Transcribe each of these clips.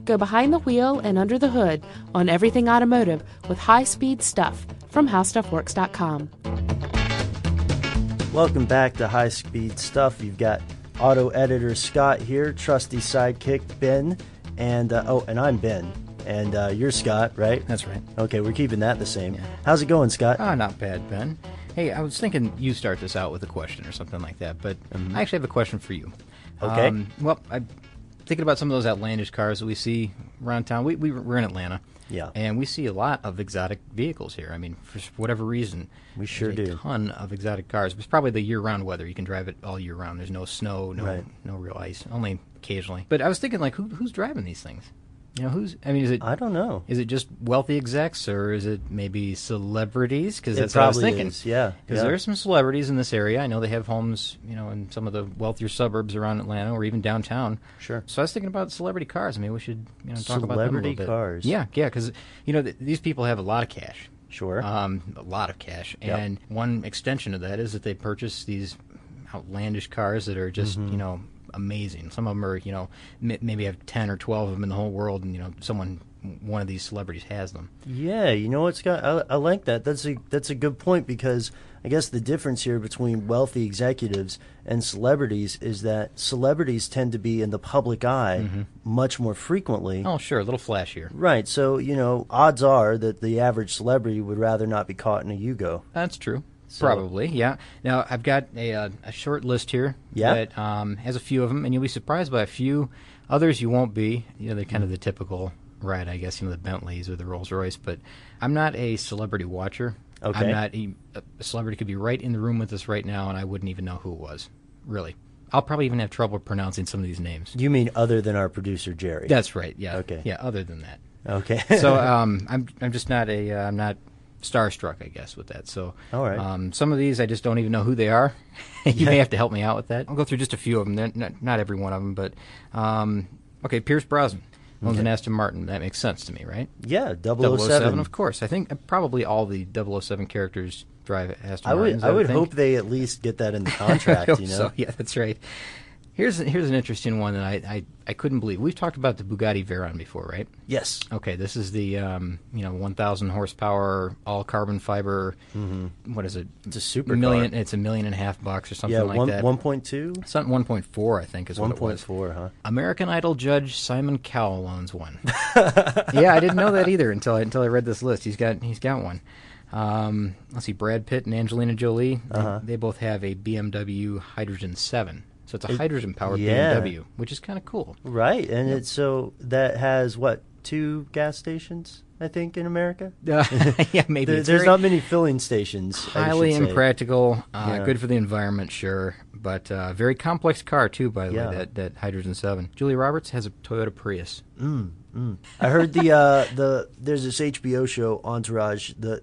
Go behind the wheel and under the hood on everything automotive with high-speed stuff from HowStuffWorks.com. Welcome back to High Speed Stuff. You've got auto editor Scott here, trusty sidekick Ben, and I'm Ben. And you're Scott, right? That's right. Okay, we're keeping that the same. Yeah. How's it going, Scott? Not bad, Ben. Hey, I was thinking you start this out with a question or something like that, but I actually have a question for you. Okay. Well, I'm thinking about some of those outlandish cars that we see around town. We're in Atlanta. Yeah. And we see a lot of exotic vehicles here. I mean, for whatever reason. We sure do. A ton of exotic cars. It's probably the year-round weather. You can drive it all year round. There's no snow, no real ice, only occasionally. But I was thinking, like, who's driving these things? You know, is it? I don't know. Is it just wealthy execs, or is it maybe celebrities? Because that's what I was thinking. Yeah. Because there are some celebrities in this area. I know they have homes, in some of the wealthier suburbs around Atlanta, or even downtown. Sure. So I was thinking about celebrity cars. I mean, we should talk about them a little bit. Celebrity cars. Yeah, because these people have a lot of cash. Sure. A lot of cash, and one extension of that is that they purchase these outlandish cars that are just amazing. Some of them are, maybe have 10 or 12 of them in the whole world, and one of these celebrities has them. Yeah, you know what, Scott? I like that. That's a good point, because I guess the difference here between wealthy executives and celebrities is that celebrities tend to be in the public eye much more frequently. Oh, sure, a little flashier. Right. So, odds are that the average celebrity would rather not be caught in a Yugo. That's true. Probably, yeah. Now, I've got a short list here that has a few of them, and you'll be surprised by a few. Others you won't be. They're kind of the typical ride, I guess, the Bentleys or the Rolls-Royce, but I'm not a celebrity watcher. Okay. I'm not a celebrity could be right in the room with us right now, and I wouldn't even know who it was, really. I'll probably even have trouble pronouncing some of these names. You mean other than our producer, Jerry? That's right, yeah. Okay. Yeah, other than that. Okay. So I'm just not I'm not starstruck, I guess, with that. So all right. Some of these I just don't even know who they are. You may have to help me out with that. I'll go through just a few of them. They're not every one of them, but okay, Pierce Brosnan owns an Aston Martin. That makes sense to me, right? Yeah, 007. Of course. I think probably all the 007 characters drive Aston Martins. I would hope they at least get that in the contract. I hope so. Yeah, that's right. Here's an interesting one that I couldn't believe. We've talked about the Bugatti Veyron before, right? Yes. Okay, this is the 1,000 horsepower, all carbon fiber. What is it? It's a super million. car. It's $1.5 million or something like that. 1.2. Something 1.4, I think, is what it was. 1.4, huh? American Idol judge Simon Cowell owns one. Yeah, I didn't know that either until I read this list. He's got one. Let's see, Brad Pitt and Angelina Jolie. They both have a BMW Hydrogen 7. So it's a hydrogen-powered BMW, which is kind of cool. Right, and that has, 2 gas stations, I think, in America? Yeah, maybe. There's not many filling stations, highly I should say. Impractical, good for the environment, sure, but very complex car, too, by the way, that Hydrogen 7. Julia Roberts has a Toyota Prius. I heard there's this HBO show, Entourage, the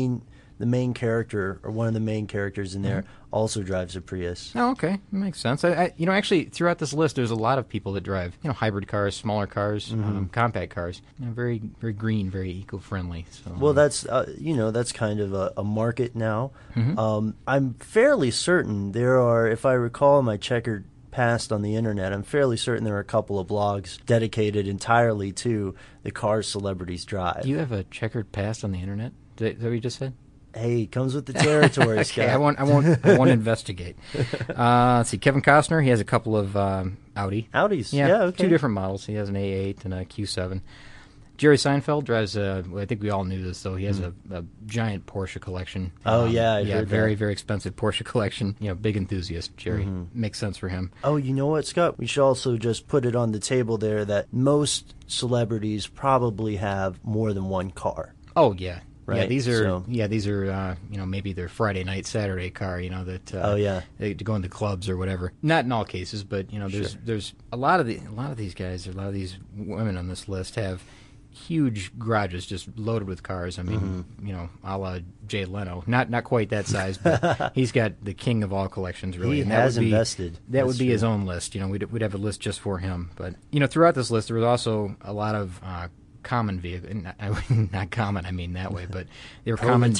main character, or one of the main characters in there, also drives a Prius. Oh, okay. That makes sense. Actually, throughout this list, there's a lot of people that drive, hybrid cars, smaller cars, compact cars. Very, very green, very eco-friendly. So, well, that's kind of a market now. I'm fairly certain there are, if I recall my checkered past on the internet, I'm fairly certain there are a couple of blogs dedicated entirely to the cars celebrities drive. Do you have a checkered past on the internet? Is that what you just said? Hey, comes with the territory, okay, Scott. I won't investigate. Let's see, Kevin Costner, he has a couple of Audis. Yeah, okay. 2 different models. He has an A8 and a Q7. Jerry Seinfeld drives I think we all knew this, though. He has a giant Porsche collection. Oh, yeah, I heard very, that. very expensive Porsche collection. Big enthusiast, Jerry. Makes sense for him. Oh, you know what, Scott? We should also just put it on the table there that most celebrities probably have more than one car. Oh, yeah. Right? Yeah, these are maybe their Friday night, Saturday car, that they to go into clubs or whatever. Not in all cases, but there's a lot of these guys, a lot of these women on this list have huge garages just loaded with cars. I mean, a la Jay Leno. Not quite that size, but he's got the king of all collections, really. He and has invested. That would be his own list. We'd have a list just for him. But, throughout this list, there was also a lot of common vehicle, not common, I mean that way, but they were common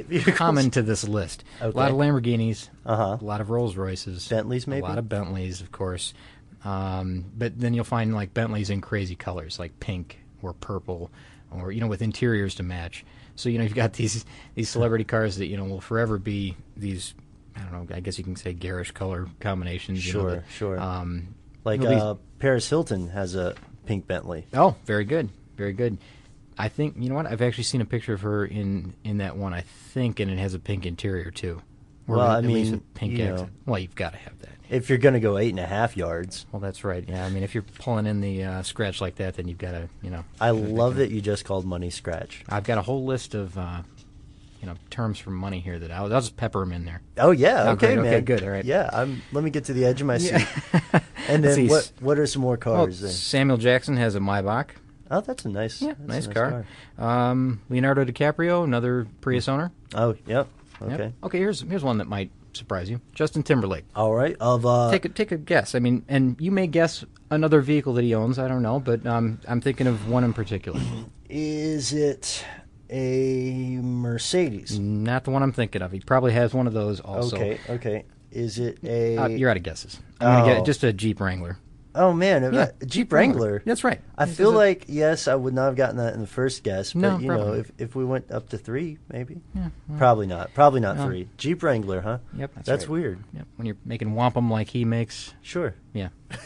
to this list. Okay. A lot of Lamborghinis, a lot of Rolls Royces, Bentleys, maybe, a lot of Bentleys, of course. But then you'll find like Bentleys in crazy colors, like pink or purple, or with interiors to match. So you've got these celebrity cars that will forever be these. I don't know. I guess you can say garish color combinations. Sure. Like Paris Hilton has a pink Bentley. Oh, very good, very good. I think you know what? I've actually seen a picture of her in that one. I think, and it has a pink interior too. Or well, I mean, a pink accent. Well, you've got to have that. If you're going to go 8.5 yards. Well, that's right. Yeah, I mean, if you're pulling in the scratch like that, then you've got to, I love that you just called money scratch. I've got a whole list of, terms for money here that I'll just pepper them in there. Oh yeah, okay, man. Okay, good. All right. Yeah, let me get to the edge of my seat. And then what are some more cars? Then? Samuel Jackson has a Maybach. Oh, that's a nice, nice car. Leonardo DiCaprio, another Prius owner. Oh, yep. Okay. Yep. Okay, here's one that might surprise you. Justin Timberlake. All right. Take a guess. I mean, and you may guess another vehicle that he owns. I don't know, but I'm thinking of one in particular. Is it a Mercedes? Not the one I'm thinking of. He probably has one of those also. Okay. Is it a... you're out of guesses. I'm going to get just a Jeep Wrangler. Oh, man. Jeep Wrangler. That's right. I feel like, yes, I would not have gotten that in the first guess. But, no, if we went up to 3, maybe. Yeah, well, probably not. Probably not 3. Jeep Wrangler, huh? Yep, that's right. Weird. Yep, when you're making wampum like he makes. Sure. Yeah.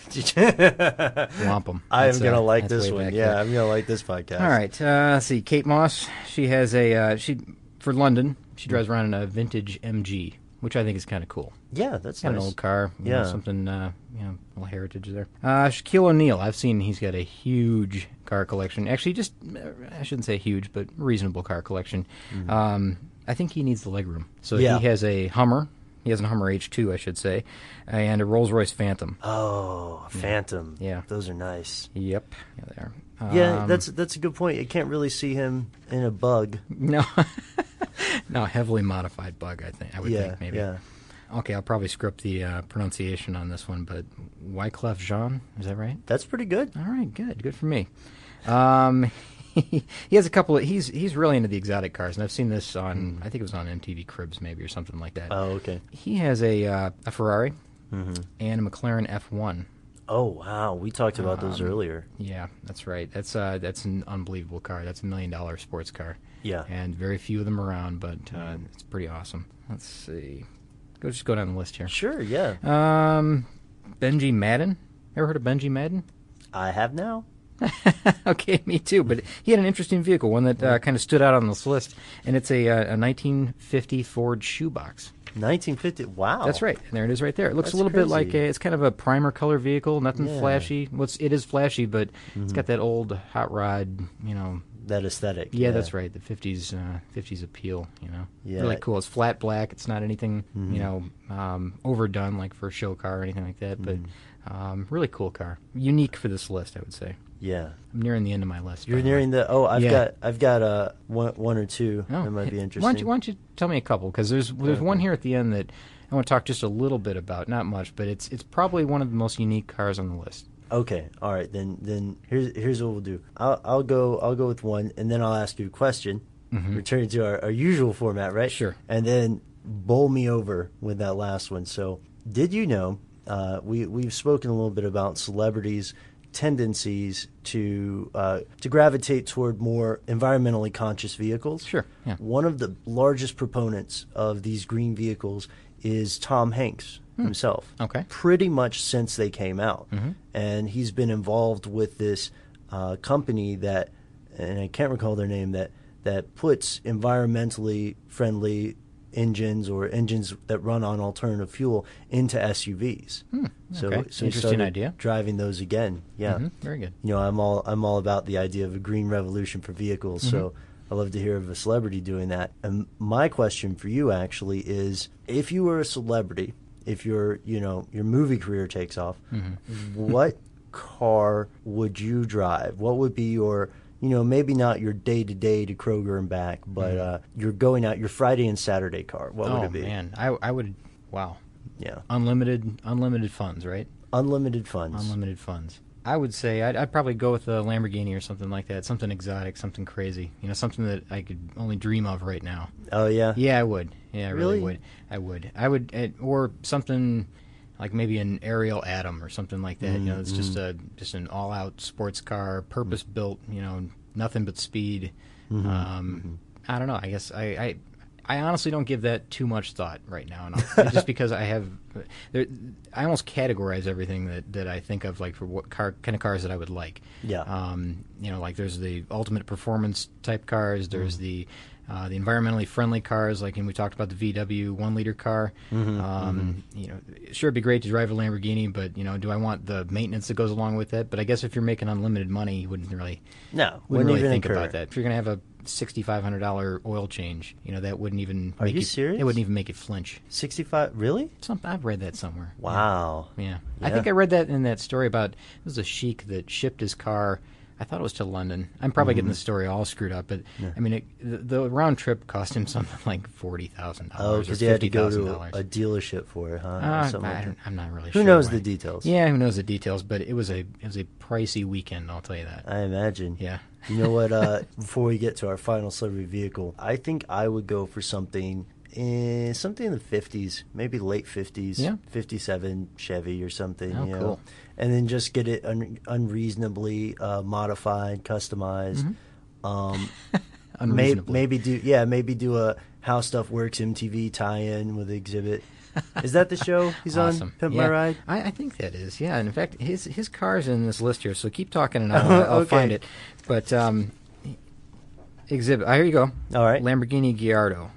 Wampum. I am going to like this one. Yeah, I'm going to like this podcast. All right. Let's see. Kate Moss, she has for London, she drives around in a vintage MG, which I think is kind of cool. Yeah, that's got nice. An old car, something, a little heritage there. Shaquille O'Neal, I've seen he's got a huge car collection. Actually, I shouldn't say huge, but reasonable car collection. Mm-hmm. I think he needs the legroom. So he has a Hummer. He has a Hummer H2, I should say, and a Rolls-Royce Phantom. Oh, Phantom. Yeah. Those are nice. Yep. Yeah, they are. Yeah, that's a good point. You can't really see him in a Bug. No. No, heavily modified Bug, I would think, maybe. Yeah. Okay, I'll probably script the pronunciation on this one, but Wyclef Jean, is that right? That's pretty good. All right, good for me. He has a couple of... He's really into the exotic cars, and I've seen this on... I think it was on MTV Cribs, maybe, or something like that. Oh, okay. He has a Ferrari and a McLaren F1. Oh, wow. We talked about those earlier. Yeah, that's right. That's an unbelievable car. That's $1 million sports car. Yeah. And very few of them around, but it's pretty awesome. Let's see. Just go down the list here. Sure, yeah. Benji Madden. Ever heard of Benji Madden? I have now. Okay, me too. But he had an interesting vehicle, one that kind of stood out on this list, and it's a 1950 Ford shoebox. 1950. Wow. That's right. And there it is right there. It looks a little bit like it's kind of a primer color vehicle, nothing flashy. Well, it is flashy, but it's got that old hot rod, that aesthetic. Yeah, that's right. The 50s appeal, Yeah. Really cool. It's flat black. It's not anything, overdone like for a show car or anything like that, but really cool car. Unique for this list, I would say. Yeah. I'm nearing the end of my list. You're nearing the... Oh, I've got one or two that might be interesting. Why don't you tell me a couple? Because there's one here at the end that I want to talk just a little bit about. Not much, but it's probably one of the most unique cars on the list. Okay, all right. Then here's what we'll do. I'll go with one, and then I'll ask you a question. Mm-hmm. Returning to our usual format, right? Sure. And then bowl me over with that last one. So, did you know? We've spoken a little bit about celebrities' tendencies to gravitate toward more environmentally conscious vehicles. Sure. Yeah. One of the largest proponents of these green vehicles is Tom Hanks himself. Okay. Pretty much since they came out. Mm-hmm. And he's been involved with this company that, and I can't recall their name, that puts environmentally friendly engines or engines that run on alternative fuel into SUVs. So interesting idea. Driving those again. Yeah. Mm-hmm. Very good. I'm all about the idea of a green revolution for vehicles. Mm-hmm. So I love to hear of a celebrity doing that. And my question for you actually is, if you were a celebrity, if your movie career takes off, what car would you drive? What would be your, maybe not your day-to-day to Kroger and back, but you're going out, your Friday and Saturday car. What would it be? Oh, man. I would, wow. Yeah. Unlimited funds, right? Unlimited funds. Unlimited funds. I would say I'd probably go with a Lamborghini or something like that, something exotic, something crazy, something that I could only dream of right now. Oh, yeah? Yeah, I would. Yeah, I really Really? would. I would, or something like maybe an Ariel Atom or something like that. You know, it's just an all-out sports car, purpose-built. You know, nothing but speed. I don't know. I guess I honestly don't give that too much thought right now, and just because I almost categorize everything that I think of, like for what kind of cars that I would like. Yeah. You know, like there's the ultimate performance type cars. There's the environmentally friendly cars, like we talked about the VW 1-liter car. You know, sure, it'd be great to drive a Lamborghini, but you know, do I want the maintenance that goes along with it? But I guess if you're making unlimited money, you wouldn't really think about that. If you're gonna have a $6,500 oil change, you know, that wouldn't even. Are you serious? It wouldn't even make it flinch. 65? Really? I've read that somewhere. Wow. Yeah. I think I read that in that story about it was a sheik that shipped his car. I thought it was to London. I'm probably getting the story all screwed up, but I mean, the round trip cost him something like $40,000. Oh, because he had to go to a dealership for it, huh? I'm not really sure. Who knows the details? Yeah, who knows the details? But it was a pricey weekend. I'll tell you that. I imagine. Yeah. You know what? Before we get to our final celebrity vehicle, I think I would go for something in the 50s, maybe late 50s, 57 Chevy or something. Oh, you know? cool. And then just get it unreasonably modified, customized. Unreasonably. Maybe do a How Stuff Works MTV tie-in with Exhibit. Is that the show he's awesome. on? Pimp My Ride? I think that is, yeah. And in fact, his car's in this list here, so keep talking and I'll find it. But Exhibit, here you go. All right. Lamborghini Gallardo.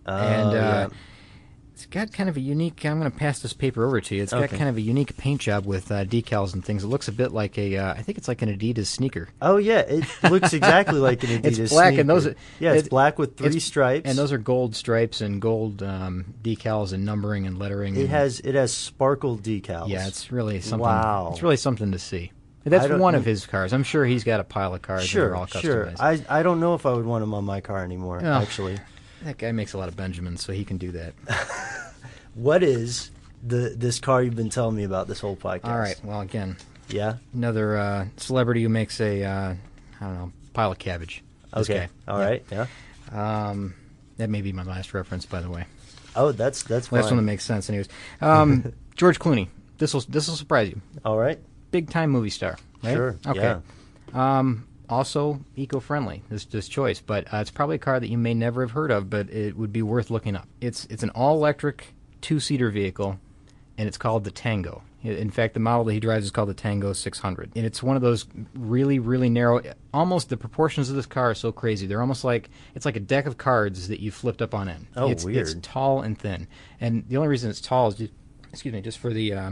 It's got kind of a unique, I'm going to pass this paper over to you. It's got kind of a unique paint job with decals and things. It looks a bit like I think it's like an Adidas sneaker. Oh, yeah. It looks exactly like an Adidas sneaker. It's black, sneaker. And it's black with 3 stripes. And those are gold stripes and gold decals and numbering and lettering. It has sparkle decals. Yeah, it's really something. Wow. It's really something to see. That's one of his cars. I'm sure he's got a pile of cars that are all customized. Sure. I don't know if I would want him on my car anymore, actually. That guy makes a lot of Benjamins, so he can do that. What is this car you've been telling me about this whole podcast? All right. Well, again, another celebrity who makes a pile of cabbage. Okay. All right. Yeah. That may be my last reference, by the way. Oh, that's fine. Last one that makes sense, anyways. George Clooney. This will surprise you. All right. Big time movie star. Right? Sure. Okay. Yeah. Also eco-friendly, this choice, but it's probably a car that you may never have heard of, but it would be worth looking up. It's an all-electric 2-seater vehicle, and it's called the Tango. In fact, the model that he drives is called the Tango 600, and it's one of those really, really narrow. Almost the proportions of this car are so crazy. They're almost like it's like a deck of cards that you flipped up on end. Oh, weird! It's tall and thin, and the only reason it's tall is just for the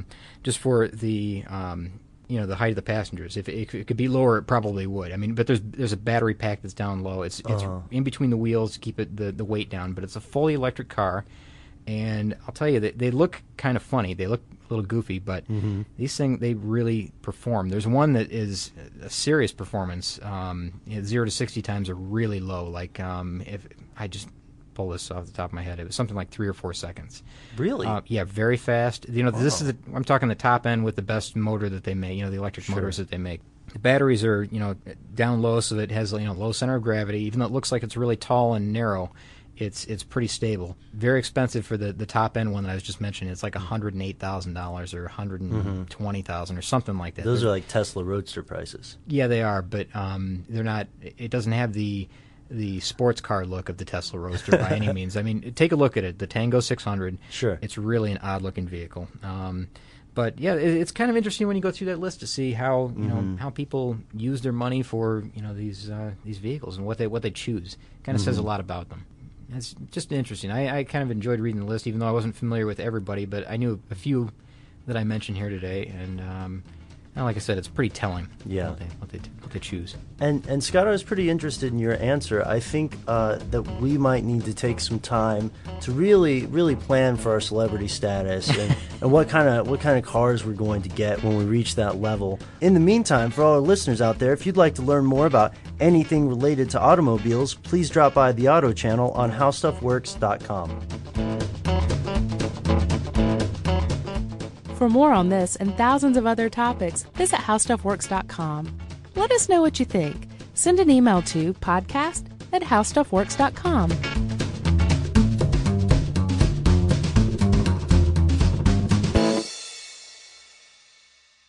the height of the passengers. If it could be lower, it probably would. I mean, but there's a battery pack that's down low. It's in between the wheels to keep the weight down. But it's a fully electric car, and I'll tell you that they look kind of funny. They look a little goofy, but these things, they really perform. There's one that is a serious performance. 0 to 60 times are really low. Like if I just pull this off the top of my head, it was something like 3 or 4 seconds. Really? Yeah, very fast. You know, this is I'm talking the top end with the best motor that they make. You know, the electric motors that they make. The batteries are down low, so that it has low center of gravity. Even though it looks like it's really tall and narrow, it's pretty stable. Very expensive for the top end one that I was just mentioning. It's like $108,000 or $120,000 or something like that. Those are like Tesla Roadster prices. Yeah, they are, but they're not. It doesn't have the sports car look of the Tesla Roadster by any means. I mean, take a look at it. The Tango 600. Sure. It's really an odd-looking vehicle. But yeah, it's kind of interesting when you go through that list to see how how people use their money for these vehicles and what they choose. Kind of says a lot about them. It's just interesting. I kind of enjoyed reading the list, even though I wasn't familiar with everybody, but I knew a few that I mentioned here today, and like I said, it's pretty telling. Yeah. What they choose. And Scott, I was pretty interested in your answer. I think that we might need to take some time to really plan for our celebrity status and what kind of cars we're going to get when we reach that level. In the meantime, for all our listeners out there, if you'd like to learn more about anything related to automobiles, please drop by the Auto Channel on HowStuffWorks.com. For more on this and thousands of other topics, visit HowStuffWorks.com. Let us know what you think. Send an email to podcast@HowStuffWorks.com.